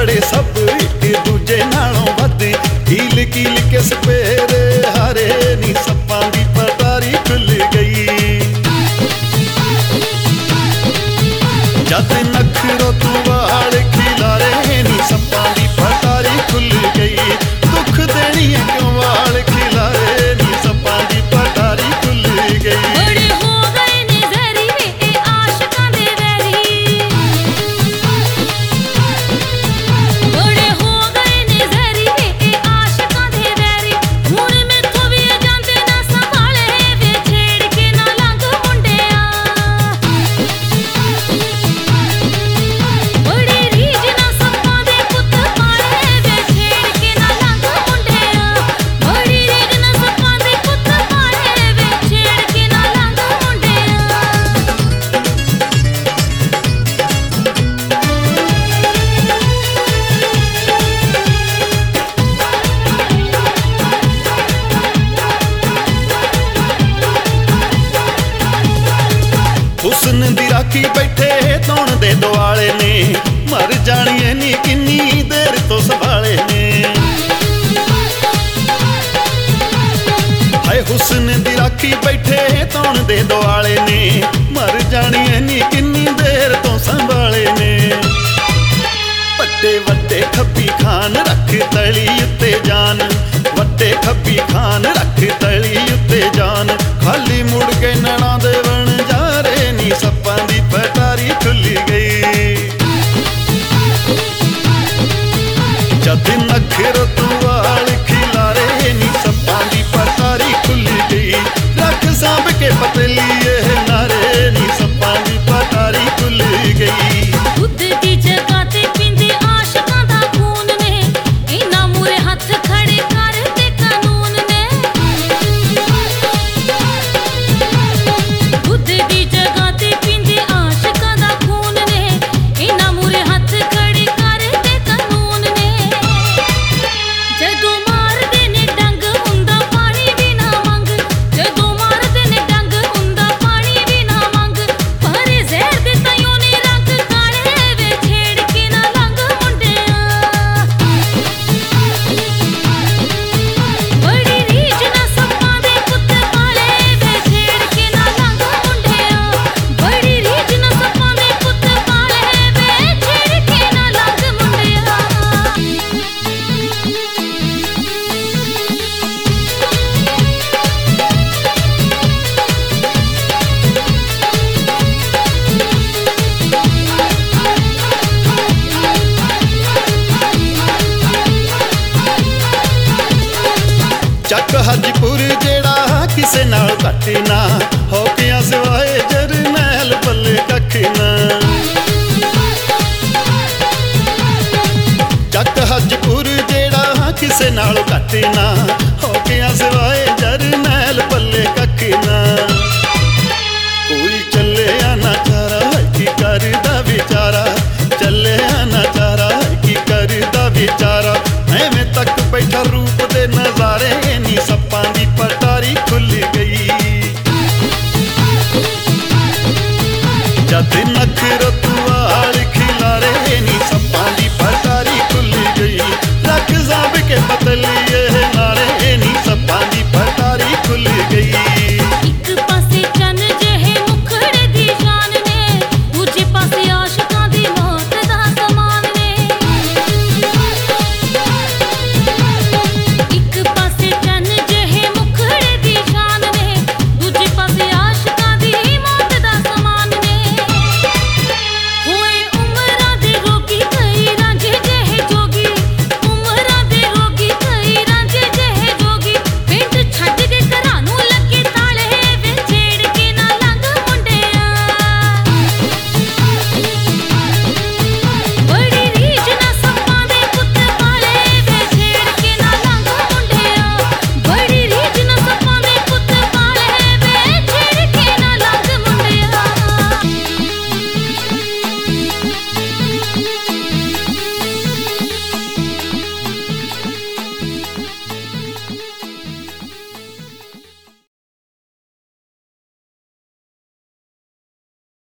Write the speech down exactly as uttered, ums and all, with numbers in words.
बड़े सब एक दूजे नालों वध कील कील के सपेरे हारे नी सप्पां दी पटारी खुल गई। जद नखरो तू वाल खिलारे नी सप्पां दी पटारी खुल गई। दुख देनी है क्यों वाल खिलारे नी सप्पां दी पटारी खुल गई। बड़े हो गए ने जहरी वे ए आशिकां दे वैरी, बड़े हो गए ने जहरी वे ए आशिकां दे वैरी। हुण मैथों भी जांदे ना संभाले वे छेड़ के ना लंघ मुंडिया। बड़ी रीझ ना सप्पां दे पुत्त पाले वे छेड़ के ना लंघ मुंडिया। बड़ी रीझ ना सप्पां दे पुत्त पाले वे छेड़ के ना लंघ मुंडिया। हुस्न दी राखी बैठे तौण दे दुआले ने मर जानिए नी किन्नी देर तो संभाले ने। हाय हुस्न दी राखी बैठे तौण दे दुआले ने मर जानिए नी किन्नी देर तो संभाले ने। वड्डे वड्डे खब्बी खान रख तली उत्ते जान, वड्डे खब्बी खान रख तली उत्ते जान। खाली मुड़ के नैना दे बन जा रे नी सप्पां दी पटारी खुल गई। जद नखरो तू वाल खिलारे नी सप्पां दी पटारी खुल गई। रख सांभ के पतली नारे नी सप्पां दी पटारी खुल गई। दुध दी जगह ते पींदे आशिकां दा खून ने, इन्हां मूरे हत्थ खड़े कर ते कानून ने। दुध दी जगह ते पींदे आशिकां दा खून ने, इन्हां मूरे हत्थ खड़े कर ते कानून ने। जदों मारदे ने डंग हुंदा पानी भी ना मंग, जदों मारदे ने डंग हुंदा पानी भी ना मंग। पर जहर दे ताइयों ने रंग काले वे छेड़ के ना लंघ मुंडिया। बड़ी रीझ ना सप्पां दे पुत्त पाले वे छेड़ के ना लंघ मुंडिया। बड़ी रीझ ना सप्पां दे पुत्त पाले वे छेड़ के ना लंघ मुंडिया। ਚੱਕ ਹਜਪੁਰ ਜਿਹੜਾ ਕਿਸੇ ਨਾਲ ਘੱਟ ਨਾ ਹੋ ਗਿਆ ਸਿਵਾਏ ਜਰਨੈਲ ਬੱਲੇ ਕੱਖ ਨਾ। ਚੱਕ ਹਜਪੁਰ ਜਿਹੜਾ ਕਿਸੇ ਨਾਲ ਘੱਟ ਨਾ ਹੋ ਗਿਆ ਸਿਵਾਏ ਜਰਨੈਲ ਬੱਲੇ ਕੱਖ ਨਾ।